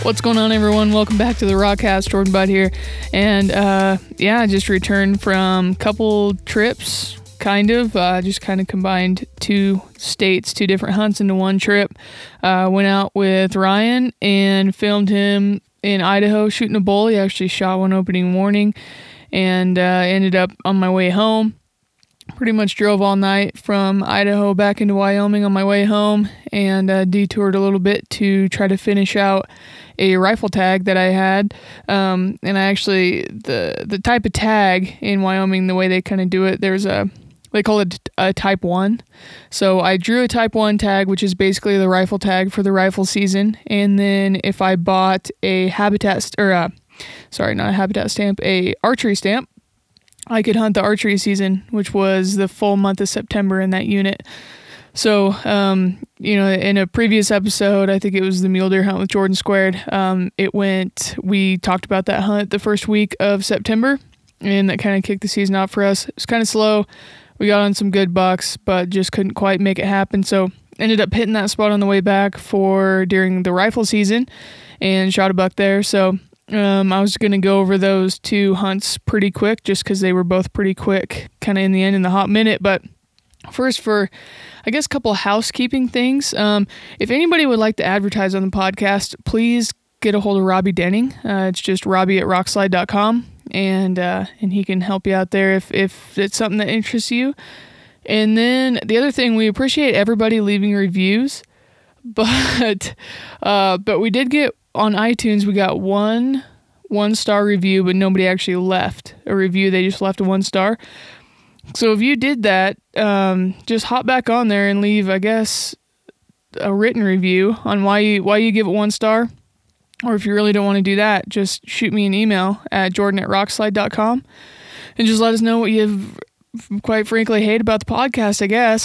What's going on, everyone? Welcome back to the Rockcast. Jordan Budd here. And I just returned from a couple trips, just combined two different hunts into one trip. Went out with Ryan and filmed him in Idaho shooting a bull. He actually shot one opening morning, and ended up on my way home. Pretty much drove all night from Idaho back into Wyoming on my way home, and detoured a little bit to try to finish out a rifle tag that I had. And I actually, the type of tag in Wyoming, the way they kind of do it, they call it a type 1. So I drew a type 1 tag, which is basically the rifle tag for the rifle season. And then if I bought a archery stamp, I could hunt the archery season, which was the full month of September in that unit. So, in a previous episode, I think it was the mule deer hunt with Jordan Squared. We talked about that hunt the first week of September, and that kind of kicked the season off for us. It was kind of slow. We got on some good bucks, but just couldn't quite make it happen. So ended up hitting that spot on the way back during the rifle season and shot a buck there. So I was going to go over those two hunts pretty quick just because they were both pretty quick kind of in the end in the hot minute. But first, for I guess a couple of housekeeping things. If anybody would like to advertise on the podcast, please get a hold of Robbie Denning. It's just Robbie@rockslide.com, and he can help you out there if it's something that interests you. And then the other thing, we appreciate everybody leaving reviews, but we did get on iTunes, we got one star review, but nobody actually left a review. They just left a 1 star. So if you did that, just hop back on there and leave, I guess, a written review on why you give it 1 star. Or if you really don't want to do that, just shoot me an email at jordan@rockslide.com and just let us know what you quite frankly hate about the podcast, I guess.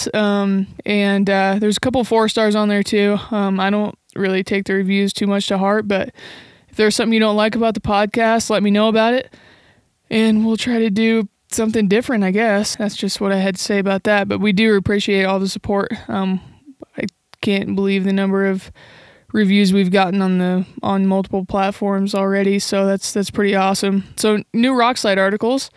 There's a couple 4 stars on there too. I don't really take the reviews too much to heart, but if there's something you don't like about the podcast, let me know about it, and we'll try to do something different, I guess. That's just what I had to say about that, but we do appreciate all the support. I can't believe the number of reviews we've gotten on multiple platforms already, so that's pretty awesome. So, new Rockslide articles.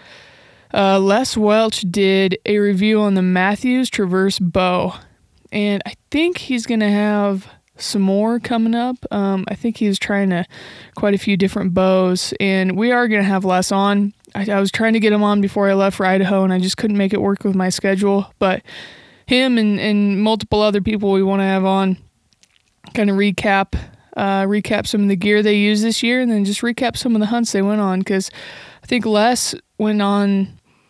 Les Welch did a review on the Mathews Traverse bow, and I think he's going to have some more coming up. I think he's trying quite a few different bows, and we are going to have Les on. I was trying to get him on before I left for Idaho, and I just couldn't make it work with my schedule, but him and multiple other people we want to have on, kind of recap some of the gear they used this year, and then just recap some of the hunts they went on, because I think Les went on,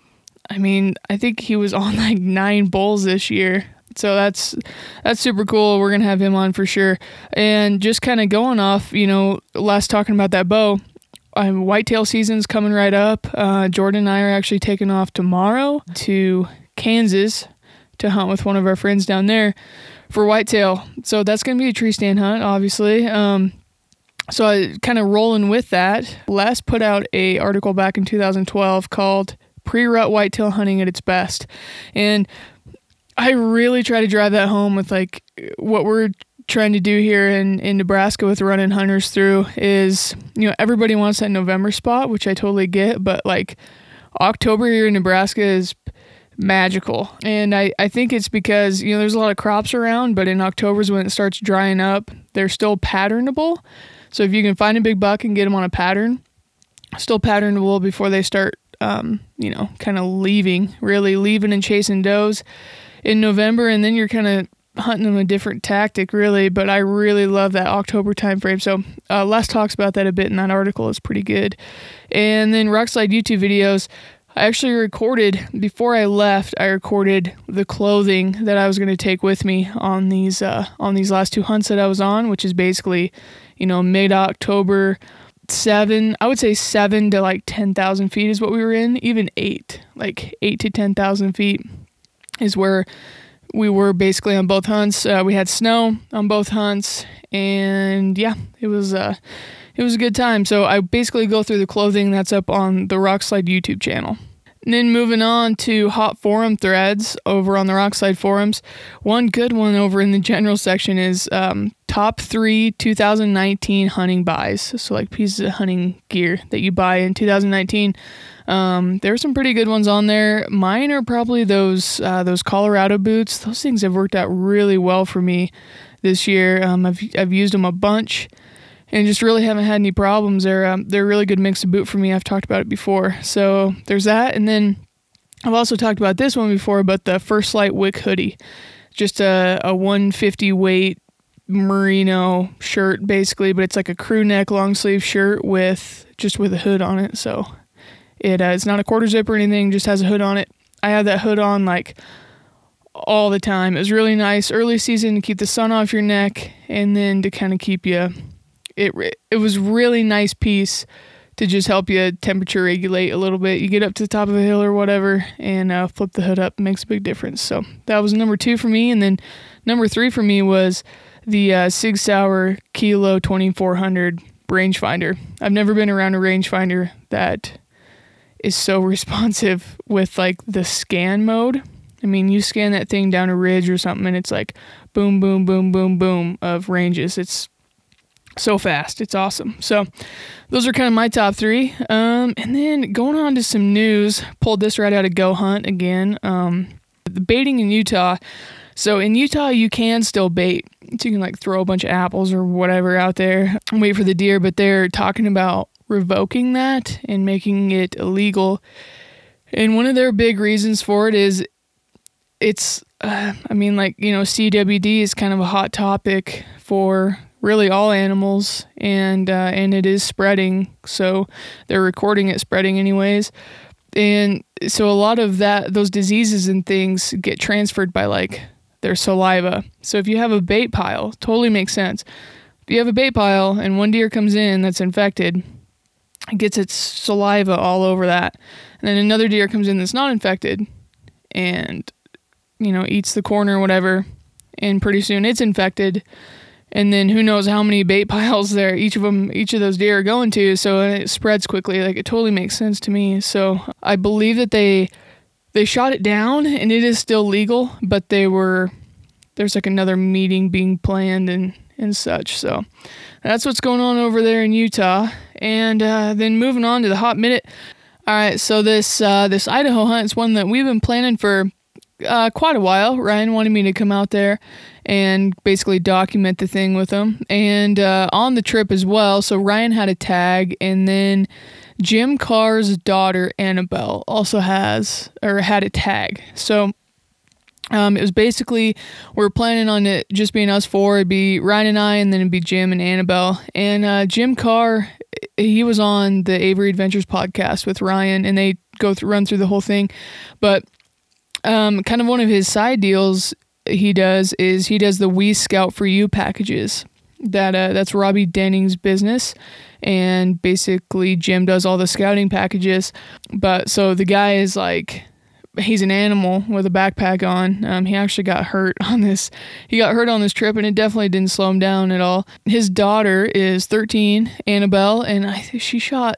I think he was on like 9 bulls this year. So that's super cool. We're going to have him on for sure. And just kind of going off, Les talking about that bow, whitetail season's coming right up. Jordan and I are actually taking off tomorrow to Kansas to hunt with one of our friends down there for whitetail. So that's going to be a tree stand hunt, obviously. So I kind of rolling with that. Les put out a article back in 2012 called Pre-Rut Whitetail Hunting at Its Best. And I really try to drive that home with like what we're trying to do here in Nebraska with running hunters through is, everybody wants that November spot, which I totally get, but like October here in Nebraska is magical. And I think it's because, there's a lot of crops around, but in October is when it starts drying up. They're still patternable. So if you can find a big buck and get them on a pattern, still patternable before they start, kind of leaving and chasing does in November, and then you're kind of hunting them a different tactic, really. But I really love that October time frame. So Les talks about that a bit in that article. It's pretty good. And then Rockslide YouTube videos. I actually recorded, before I left, I recorded the clothing that I was going to take with me on these last 2 hunts that I was on, which is basically, mid-October, I would say 7 to like 10,000 feet is what we were in, even 8 to 10,000 feet is where we were basically on both hunts. We had snow on both hunts, and yeah, it was a good time. So I basically go through the clothing that's up on the Rockslide YouTube channel. And then moving on to hot forum threads over on the Rockslide forums. One good one over in the general section is top 3 2019 hunting buys. So like pieces of hunting gear that you buy in 2019. There were some pretty good ones on there. Mine are probably those Colorado boots. Those things have worked out really well for me this year. I've used them a bunch and just really haven't had any problems. They're a really good mix of boot for me. I've talked about it before. So there's that. And then I've also talked about this one before, but the First Light Wick hoodie. Just a 150 weight merino shirt basically, but it's like a crew neck long sleeve shirt with a hood on it. So it's not a quarter zip or anything, just has a hood on it. I had that hood on like all the time. It was really nice early season to keep the sun off your neck, and then to kind of keep you, it was really nice piece to just help you temperature regulate a little bit. You get up to the top of a hill or whatever and flip the hood up. It makes a big difference. So that was number 2 for me. And then number 3 for me was the Sig Sauer Kilo 2400 rangefinder. I've never been around a rangefinder that is so responsive with like the scan mode. I mean, you scan that thing down a ridge or something and it's like boom, boom, boom, boom, boom of ranges. It's so fast. It's awesome. So those are kind of my top 3. And then going on to some news, pulled this right out of Go Hunt again. The baiting in Utah. So in Utah, you can still bait. So you can like throw a bunch of apples or whatever out there and wait for the deer, but they're talking about revoking that and making it illegal. And one of their big reasons for it is CWD is kind of a hot topic for really all animals, and it is spreading. So they're recording it spreading anyways. And so a lot of those diseases and things get transferred by like their saliva. So if you have a bait pile, totally makes sense. If you have a bait pile and one deer comes in that's infected, it gets its saliva all over that. And then another deer comes in that's not infected and, eats the corn or whatever. And pretty soon it's infected. And then who knows how many bait piles each of those deer are going to. So it spreads quickly. Like, it totally makes sense to me. So I believe that they shot it down and it is still legal, but there's like another meeting being planned and such. So that's what's going on over there in Utah. And then moving on to the Hot Minute. All right. So this Idaho hunt is one that we've been planning for quite a while. Ryan wanted me to come out there and basically document the thing with him, and on the trip as well. So Ryan had a tag, and then Jim Carr's daughter Annabelle also had a tag. So it was basically, we were planning on it just being us 4. It'd be Ryan and I, and then it'd be Jim and Annabelle. And Jim Carr, he was on the Avery Adventures podcast with Ryan, and they run through the whole thing. But kind of one of his side deals he does the We Scout for You packages. That's Robbie Denning's business, and basically Jim does all the scouting packages. But so the guy is like, he's an animal with a backpack on. He actually got hurt on this. He got hurt on this trip, and it definitely didn't slow him down at all. His daughter is 13, Annabelle, and I think she shot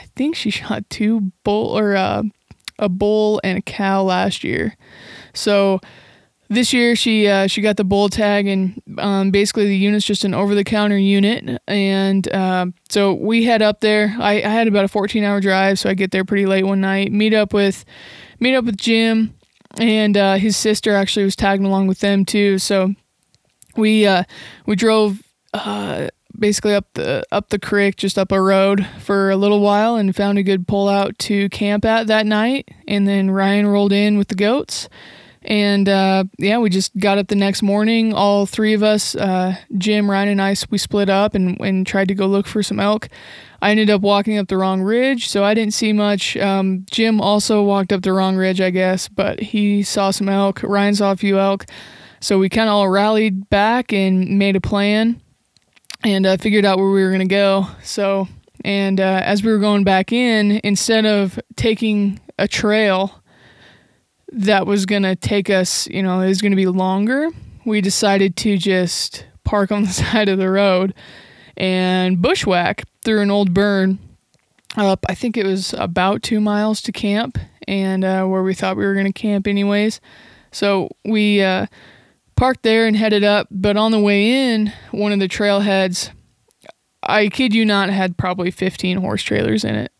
2 bull, or a bull and a cow last year. So this year she got the bull tag, and basically the unit's just an over-the-counter unit. And so we head up there. I had about a 14-hour drive, so I get there pretty late one night. Meet up with Jim, and his sister actually was tagging along with them too. So we drove basically up the creek, just up a road for a little while, and found a good pull out to camp at that night. And then Ryan rolled in with the goats. And we just got up the next morning. All 3 of us, Jim, Ryan, and I, we split up and tried to go look for some elk. I ended up walking up the wrong ridge, so I didn't see much. Jim also walked up the wrong ridge, I guess, but he saw some elk. Ryan saw a few elk. So we kind of all rallied back and made a plan and figured out where we were going to go. So, and as we were going back in, instead of taking a trail that was going to take us, it was going to be longer, we decided to just park on the side of the road and bushwhack through an old burn up. I think it was about 2 miles to camp, and where we thought we were going to camp anyways. So we parked there and headed up. But on the way in, one of the trailheads, I kid you not, had probably 15 horse trailers in it.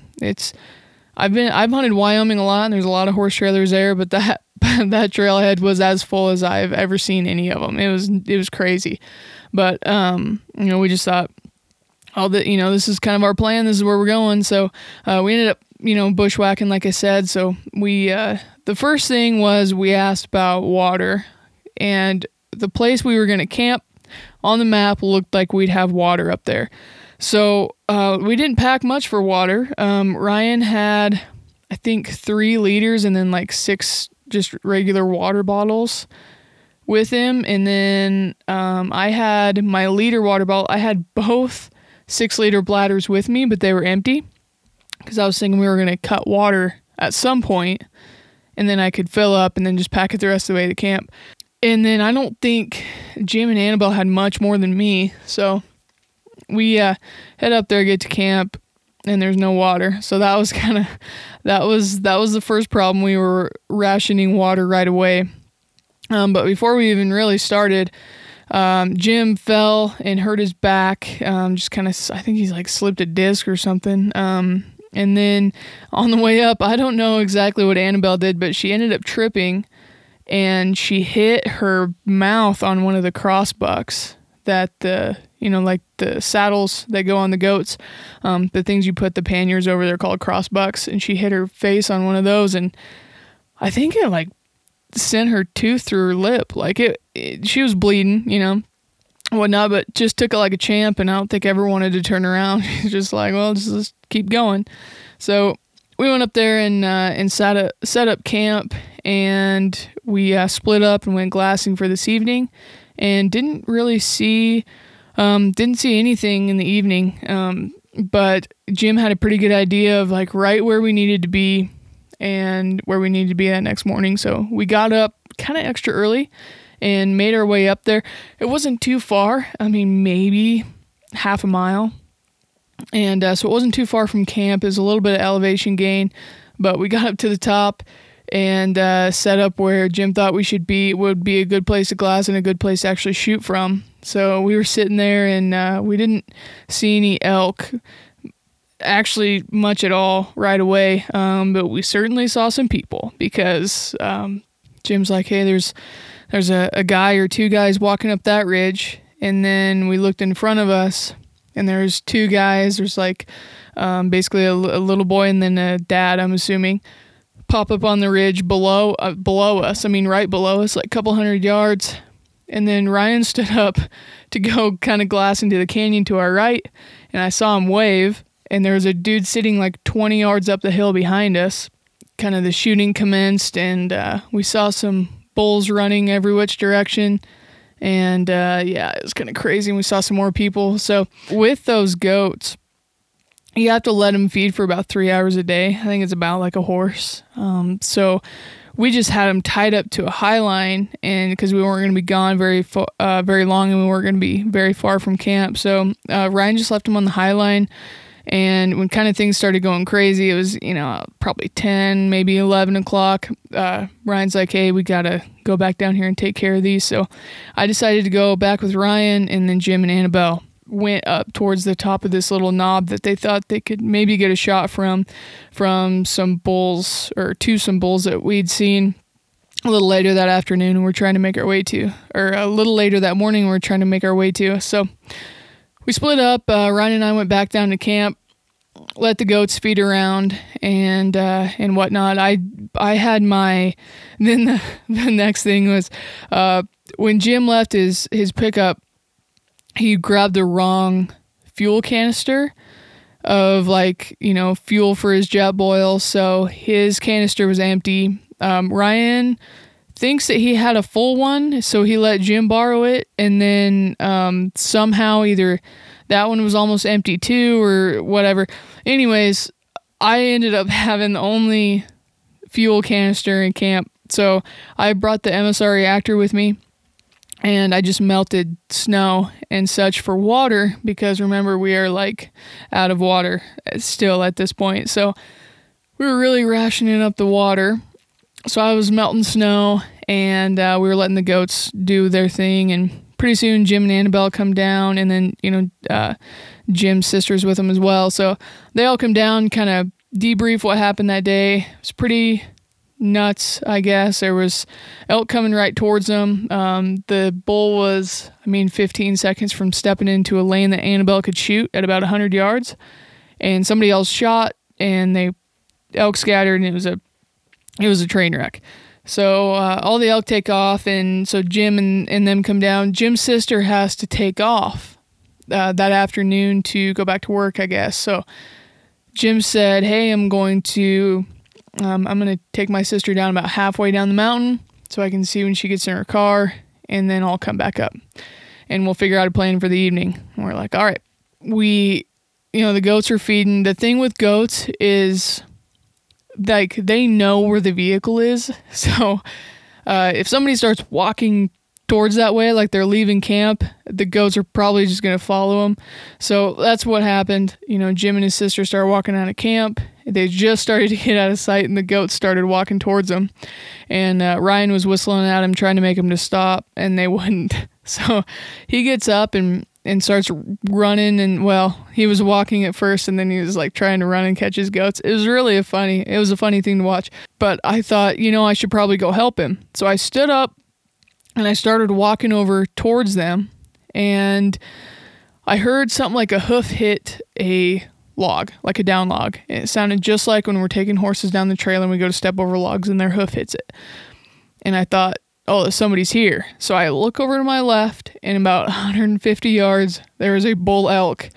I've hunted Wyoming a lot, and there's a lot of horse trailers there, but that trailhead was as full as I've ever seen any of them. It was crazy. But we just thought, this is kind of our plan. This is where we're going. So we ended up, bushwhacking, like I said. So we the first thing was we asked about water, and the place we were going to camp on the map looked like we'd have water up there. So we didn't pack much for water. Ryan had, I think, 3 liters and then like 6 just regular water bottles with him. And then I had my liter water bottle. I had both 6-liter bladders with me, but they were empty because I was thinking we were going to cut water at some point, and then I could fill up and then just pack it the rest of the way to camp. And then I don't think Jim and Annabelle had much more than me. So we head up there, get to camp, and there's no water. So that was that was the first problem. We were rationing water right away. But before we even really started, Jim fell and hurt his back. Just kind of, I think he's like slipped a disc or something. And then on the way up, I don't know exactly what Annabelle did, but she ended up tripping and she hit her mouth on one of the crossbucks that like the saddles that go on the goats, the things you put the panniers over, they're called crossbucks. And she hit her face on one of those, and I think it like sent her tooth through her lip. Like she was bleeding, whatnot, but just took it like a champ, and I don't think ever wanted to turn around. She's just like, well, just keep going. So we went up there and set up camp, and we split up and went glassing for this evening, and didn't really see anything in the evening. But Jim had a pretty good idea of like right where we needed to be and where we needed to be that next morning. So we got up kind of extra early and made our way up there. It wasn't too far. I mean, maybe half a mile. And so it wasn't too far from camp. It was a little bit of elevation gain, but we got up to the top and set up where Jim thought we should be. It would be a good place to glass and a good place to actually shoot from. So we were sitting there, and we didn't see any elk actually much at all right away. But we certainly saw some people because Jim's like, hey, there's a guy or 2 guys walking up that ridge. And then we looked in front of us, and there's 2 guys. There's like basically a little boy and then a dad, I'm assuming, pop up on the ridge below us. I mean, right below us, like a couple 100 yards. And then Ryan stood up to go kind of glass into the canyon to our right, and I saw him wave, and there was a dude sitting like 20 yards up the hill behind us. Kind of the shooting commenced, and we saw some bulls running every which direction. And it was kind of crazy, and we saw some more people. So with those goats, you have to let them feed for about 3 hours a day. I think it's about like a horse. So we just had them tied up to a high line, and because we weren't going to be gone very long, and we weren't going to be very far from camp. So Ryan just left them on the high line. And when kind of things started going crazy, it was, probably 10, maybe 11 o'clock. Ryan's like, hey, we got to go back down here and take care of these. So I decided to go back with Ryan, and then Jim and Annabelle went up towards the top of this little knob that they thought they could maybe get a shot from some bulls, or to some bulls that we'd seen a little later that afternoon and we're trying to make our way to, or a little later that morning we're trying to make our way to. So we split up. Ryan and I went back down to camp, let the goats feed around and whatnot. I had then the next thing was, when Jim left his pickup, he grabbed the wrong fuel canister of fuel for his Jetboil. So his canister was empty. Ryan thinks that he had a full one, so he let Jim borrow it, and then somehow either that one was almost empty too or whatever. Anyways, I ended up having the only fuel canister in camp, so I brought the MSR reactor with me, and I just melted snow and such for water, because remember, we are like out of water still at this point, so we were really rationing up the water. So I was melting snow and we were letting the goats do their thing, and pretty soon Jim and Annabelle come down, and then, Jim's sister's with them as well. So they all come down, kind of debrief what happened that day. It was pretty nuts, I guess. There was elk coming right towards them. The bull was, 15 seconds from stepping into a lane that Annabelle could shoot at about 100 yards, and somebody else shot, and elk scattered, and it was a train wreck. So all the elk take off, and so Jim and them come down. Jim's sister has to take off that afternoon to go back to work, I guess. So Jim said, hey, I'm going to take my sister down about halfway down the mountain so I can see when she gets in her car, and then I'll come back up, and we'll figure out a plan for the evening. And we're like, all right. The goats are feeding. The thing with goats is, like, they know where the vehicle is. So if somebody starts walking towards that way, like they're leaving camp, the goats are probably just going to follow them. So that's what happened. Jim and his sister started walking out of camp. They just started to get out of sight, and the goats started walking towards them. And Ryan was whistling at him, trying to make him to stop, and they wouldn't. So he gets up and starts running, and he was walking at first, and then he was like trying to run and catch his goats. It was a funny thing to watch. But I thought, I should probably go help him. So I stood up and I started walking over towards them, and I heard something like a hoof hit a log, like a down log. And it sounded just like when we're taking horses down the trail and we go to step over logs and their hoof hits it. And I thought, oh, somebody's here. So I look over to my left, and about 150 yards, there is a bull elk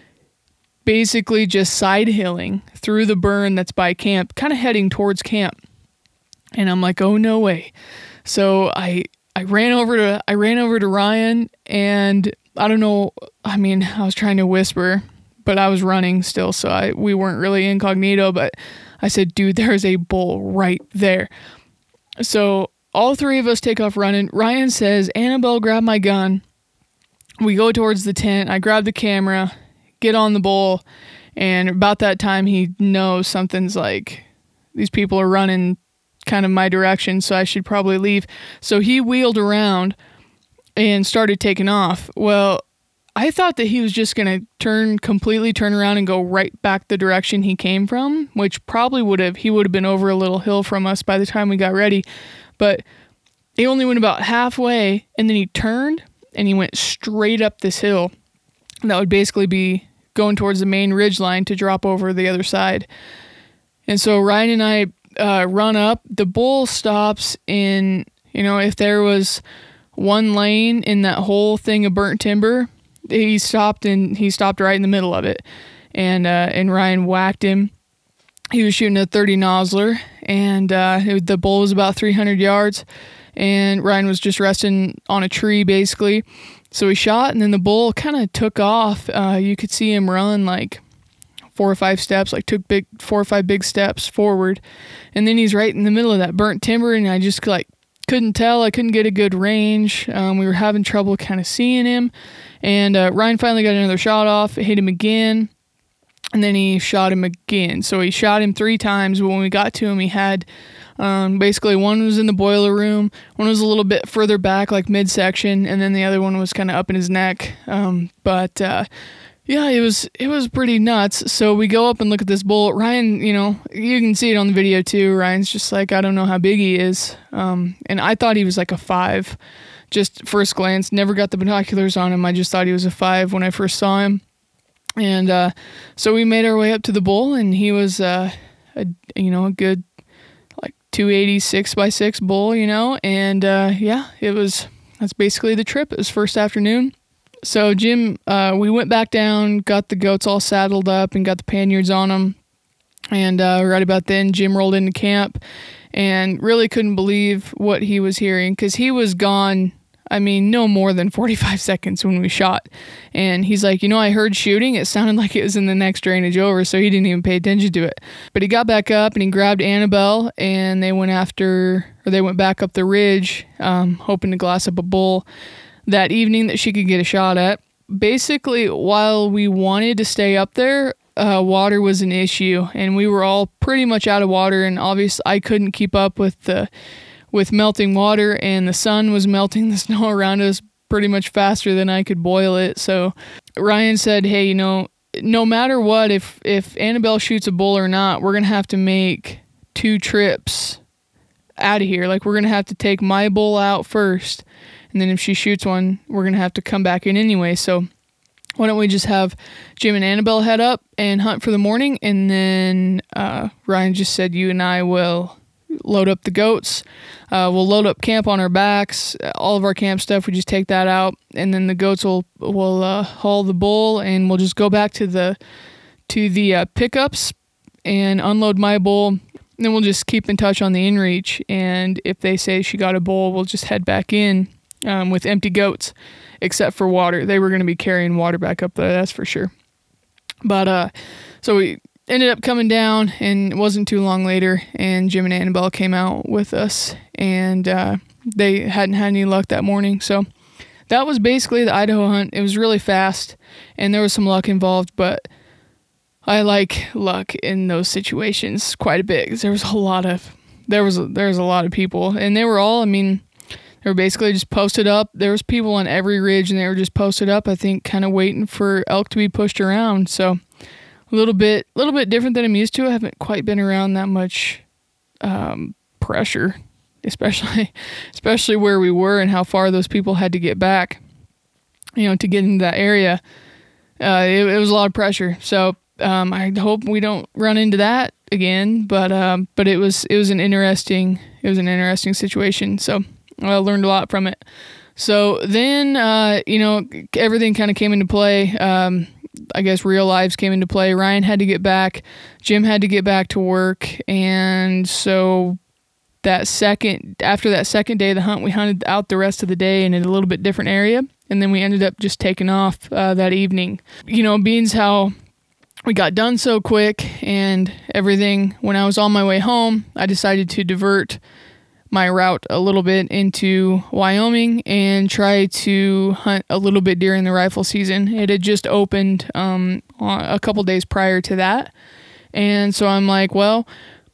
basically just side hilling through the burn that's by camp, kind of heading towards camp. And I'm like, oh, no way. So I ran over to Ryan, and I don't know, I was trying to whisper, but I was running still, so we weren't really incognito, but I said, dude, there's a bull right there. So all three of us take off running. Ryan says, Annabelle, grab my gun. We go towards the tent. I grab the camera, get on the bull, and about that time he knows something's like, these people are running kind of my direction, so I should probably leave. So he wheeled around and started taking off. Well, I thought that he was just going to completely turn around and go right back the direction he came from, which probably he would have been over a little hill from us by the time we got ready. But he only went about halfway, and then he turned and he went straight up this hill. And that would basically be going towards the main ridge line to drop over the other side. And so Ryan and I run up. The bull stops in, if there was one lane in that whole thing of burnt timber, he stopped right in the middle of it. And Ryan whacked him. He was shooting a 30 Nosler, and the bull was about 300 yards, and Ryan was just resting on a tree basically. So he shot, and then the bull kind of took off. You could see him run like 4 or 5 steps, like took 4 or 5 big steps forward, and then he's right in the middle of that burnt timber, and I just couldn't tell. I couldn't get a good range. We were having trouble kind of seeing him, and Ryan finally got another shot off, hit him again, and then he shot him again. So he shot him 3 times, but when we got to him, he had basically one was in the boiler room, one was a little bit further back, like midsection, and then the other one was kind of up in his neck. Yeah, it was pretty nuts. So we go up and look at this bull. Ryan, you can see it on the video too. Ryan's just like, I don't know how big he is. And I thought he was like a 5, just first glance. Never got the binoculars on him. I just thought he was a 5 when I first saw him. And so we made our way up to the bull, and he was a good like 280 6x6 bull, and that's basically the trip. It was first afternoon. So Jim, we went back down, got the goats all saddled up, and got the panniers on them. And right about then, Jim rolled into camp and really couldn't believe what he was hearing, because he was gone, no more than 45 seconds when we shot. And he's like, I heard shooting. It sounded like it was in the next drainage over, so he didn't even pay attention to it. But he got back up and he grabbed Annabelle, and they went back up the ridge, hoping to glass up a bull that evening that she could get a shot at. Basically, while we wanted to stay up there, water was an issue, and we were all pretty much out of water, and obviously I couldn't keep up with with melting water, and the sun was melting the snow around us pretty much faster than I could boil it. So Ryan said, hey, no matter what, if Annabelle shoots a bull or not, we're going to have to make 2 trips out of here. Like, we're going to have to take my bull out first, and then if she shoots one, we're going to have to come back in anyway. So why don't we just have Jim and Annabelle head up and hunt for the morning, and then Ryan just said you and I will load up the goats. We'll load up camp on our backs. All of our camp stuff, we just take that out, and then the goats will haul the bull, and we'll just go back to the pickups and unload my bull. And then we'll just keep in touch on the inReach, and if they say she got a bull, we'll just head back in with empty goats, except for water. They were going to be carrying water back up there, that's for sure. But so we ended up coming down, and it wasn't too long later, and Jim and Annabelle came out with us, and they hadn't had any luck that morning. So that was basically the Idaho hunt. It was really fast, and there was some luck involved, but I like luck in those situations quite a bit, because there was a lot of people, and they were all, I mean, they were basically just posted up. There was people on every ridge, and they were just posted up, I think, kind of waiting for elk to be pushed around. So a little bit different than I'm used to. I haven't quite been around that much pressure, especially where we were and how far those people had to get back, to get into that area. It was a lot of pressure. So I hope we don't run into that again. But it was an interesting situation. So I learned a lot from it. So then everything kind of came into play. I guess real lives came into play. Ryan had to get back. Jim had to get back to work. And so after that second day of the hunt, we hunted out the rest of the day in a little bit different area. And then we ended up just taking off that evening. Being how we got done so quick and everything, when I was on my way home, I decided to divert my route a little bit into Wyoming and try to hunt a little bit during the rifle season. It had just opened a couple days prior to that. And so I'm like, well,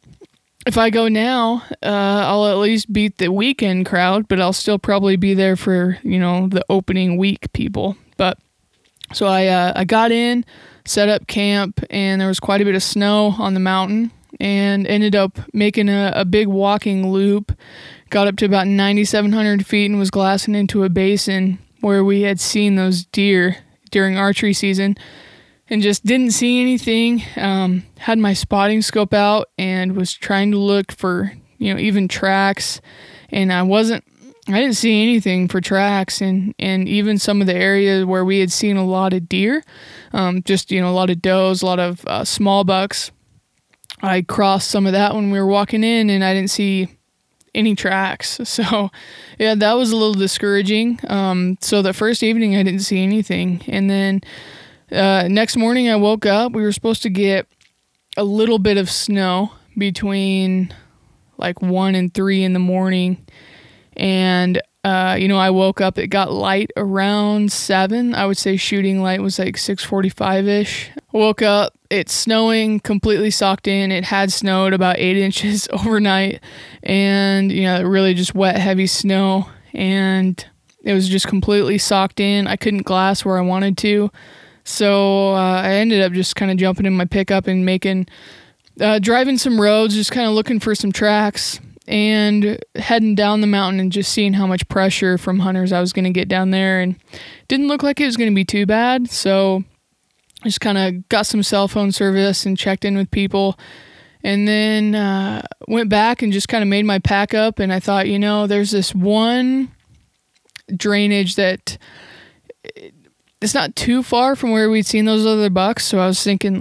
if I go now, I'll at least beat the weekend crowd, but I'll still probably be there for, the opening week people. But so I got in, set up camp, and there was quite a bit of snow on the mountain, and ended up making a big walking loop, got up to about 9,700 feet and was glassing into a basin where we had seen those deer during archery season, and just didn't see anything. Had my spotting scope out and was trying to look for, even tracks, and I didn't see anything for tracks, and even some of the areas where we had seen a lot of deer, just, a lot of does, a lot of small bucks. I crossed some of that when we were walking in, and I didn't see any tracks. So yeah, that was a little discouraging. So the first evening I didn't see anything. And then next morning I woke up. We were supposed to get a little bit of snow between like 1 and 3 in the morning. And I woke up, it got light around 7. I would say shooting light was like 6:45-ish. Woke up, it's snowing, completely socked in. It had snowed about 8 inches overnight, and really just wet, heavy snow, and it was just completely socked in. I couldn't glass where I wanted to, so I ended up just kind of jumping in my pickup and driving some roads, just kind of looking for some tracks, and heading down the mountain and just seeing how much pressure from hunters I was going to get down there, and didn't look like it was going to be too bad. So I just kind of got some cell phone service and checked in with people, and then went back and just kind of made my pack up. And I thought, there's this one drainage that it's not too far from where we'd seen those other bucks. So I was thinking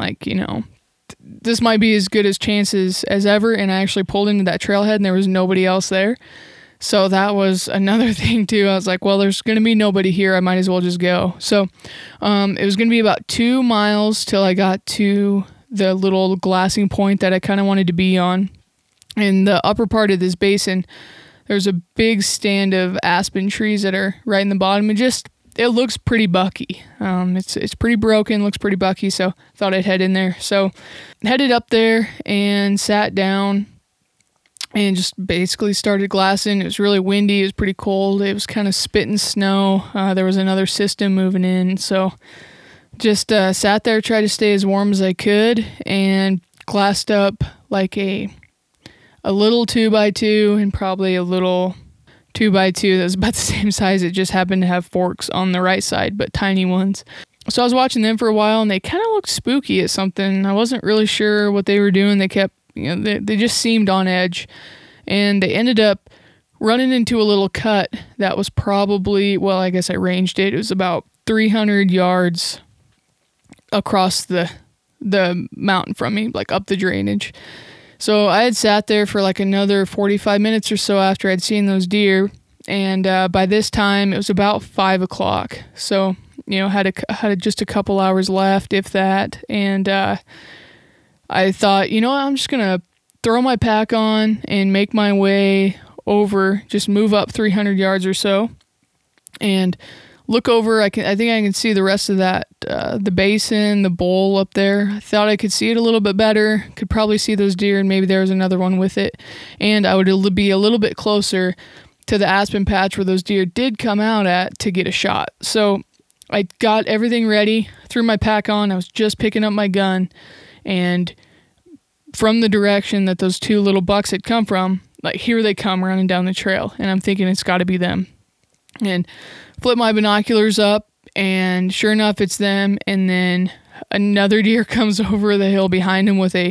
this might be as good as chances as ever. And I actually pulled into that trailhead and there was nobody else there. So that was another thing too. I was like, well, there's going to be nobody here. I might as well just go. So it was going to be about 2 miles till I got to the little glassing point that I kind of wanted to be on. In the upper part of this basin, there's a big stand of aspen trees that are right in the bottom. And it looks pretty bucky. It's pretty broken, looks pretty bucky. So thought I'd head in there. So headed up there and sat down. and just basically started glassing. It was really windy. It was pretty cold. It was kind of spitting snow. There was another system moving in. So just sat there, tried to stay as warm as I could, and glassed up like a little 2x2 and probably a little 2x2 that was about the same size. It just happened to have forks on the right side, but tiny ones. So I was watching them for a while, and they kind of looked spooky at something. I wasn't really sure what they were doing. They kept, they just seemed on edge, and they ended up running into a little cut that was probably, well, I guess I ranged it. It was about 300 yards across the mountain from me, like up the drainage. So I had sat there for like another 45 minutes or so after I'd seen those deer, and by this time it was about 5 o'clock. So had just a couple hours left, if that, and I thought, I'm just gonna throw my pack on and make my way over, just move up 300 yards or so, and look over. I think I can see the rest of that, the basin, the bowl up there. I thought I could see it a little bit better, could probably see those deer, and maybe there was another one with it, and I would be a little bit closer to the aspen patch where those deer did come out at to get a shot. So I got everything ready, threw my pack on. I was just picking up my gun, and from the direction that those two little bucks had come from, like, here they come running down the trail, and I'm thinking it's got to be them. And flip my binoculars up, and sure enough, it's them. And then another deer comes over the hill behind him with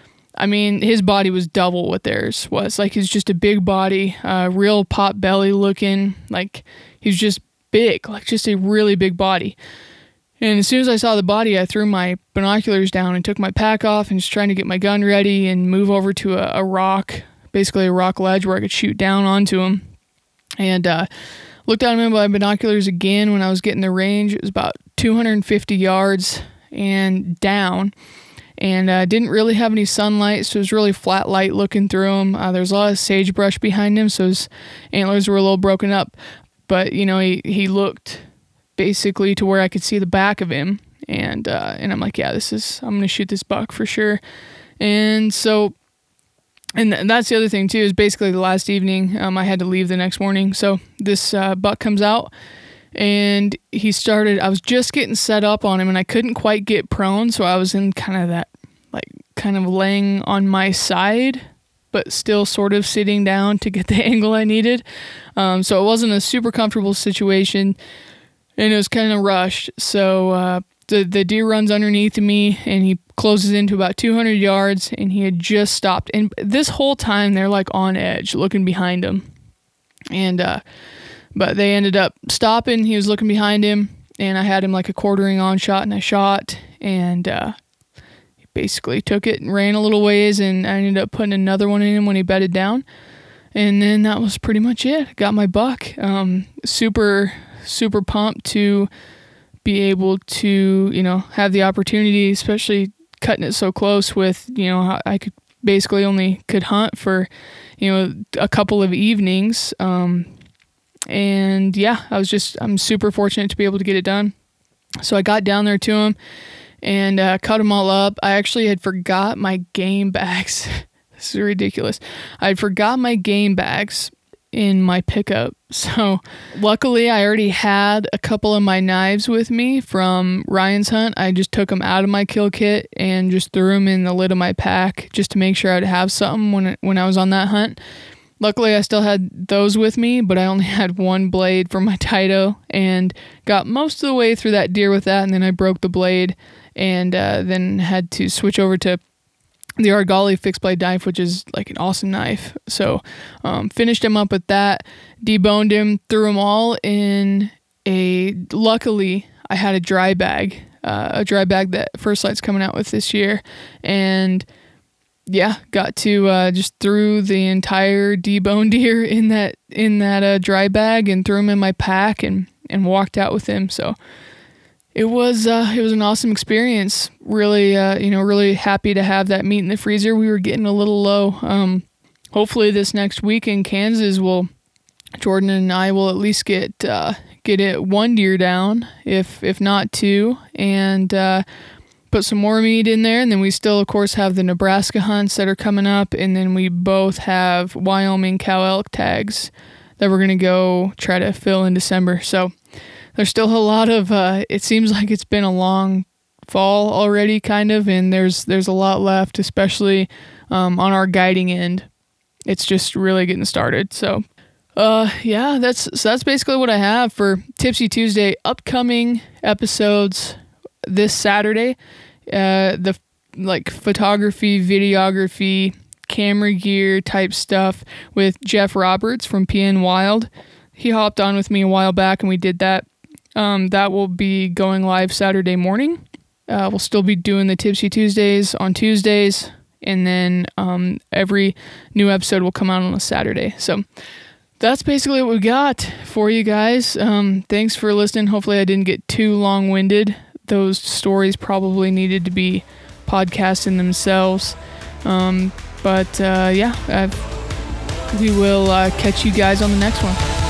his body was double what theirs was. Like, he's just a big body, real pot belly looking, like he's just big, like just a really big body. And as soon as I saw the body, I threw my binoculars down and took my pack off and just trying to get my gun ready and move over to a rock, basically a rock ledge where I could shoot down onto him. And looked at him in my binoculars again when I was getting the range. It was about 250 yards and down, and didn't really have any sunlight, so it was really flat light looking through him. There's a lot of sagebrush behind him, so his antlers were a little broken up. But, he looked basically to where I could see the back of him. And I'm like, yeah, I'm going to shoot this buck for sure. And so, and that's the other thing too, is basically the last evening, I had to leave the next morning. So this buck comes out, and I was just getting set up on him, and I couldn't quite get prone. So I was in kind of laying on my side, but still sort of sitting down to get the angle I needed. So it wasn't a super comfortable situation, and it was kind of rushed. So the deer runs underneath me, and he closes into about 200 yards, and he had just stopped. And this whole time they're like on edge, looking behind him. And but they ended up stopping. He was looking behind him, and I had him like a quartering on shot, and I shot, and basically took it and ran a little ways, and I ended up putting another one in him when he bedded down. And then that was pretty much it. Got my buck. Super, super pumped to be able to, have the opportunity, especially cutting it so close with, I could basically only could hunt for, a couple of evenings. And yeah, I'm super fortunate to be able to get it done. So I got down there to him and cut them all up. I actually had forgot my game bags. This is ridiculous. I forgot my game bags in my pickup. So luckily I already had a couple of my knives with me from Ryan's hunt. I just took them out of my kill kit and just threw them in the lid of my pack just to make sure I'd have something when I was on that hunt. Luckily I still had those with me, but I only had one blade for my Taito and got most of the way through that deer with that, and then I broke the blade and then had to switch over to the Argali fixed blade knife, which is like an awesome knife. So finished him up with that, deboned him, threw him all in luckily I had a dry bag that First Light's coming out with this year, and yeah, got to just threw the entire deboned deer in that dry bag and threw him in my pack and walked out with him. So it was an awesome experience. Really, really happy to have that meat in the freezer. We were getting a little low. Hopefully this next week in Kansas, Jordan and I will at least get it one deer down, if not two, and put some more meat in there. And then we still, of course, have the Nebraska hunts that are coming up. And then we both have Wyoming cow elk tags that we're going to go try to fill in December. So there's still a lot of, it seems like it's been a long fall already kind of, and there's a lot left, especially on our guiding end. It's just really getting started. So yeah, that's basically what I have for Tipsy Tuesday. Upcoming episodes this Saturday, the photography, videography, camera gear type stuff with Jeff Roberts from PN Wild. He hopped on with me a while back and we did that. That will be going live Saturday morning. We'll still be doing the Tipsy Tuesdays on Tuesdays, and then every new episode will come out on a Saturday. So that's basically what we got for you guys. Thanks for listening. Hopefully I didn't get too long-winded. Those stories probably needed to be podcasted in themselves. But yeah, we will catch you guys on the next one.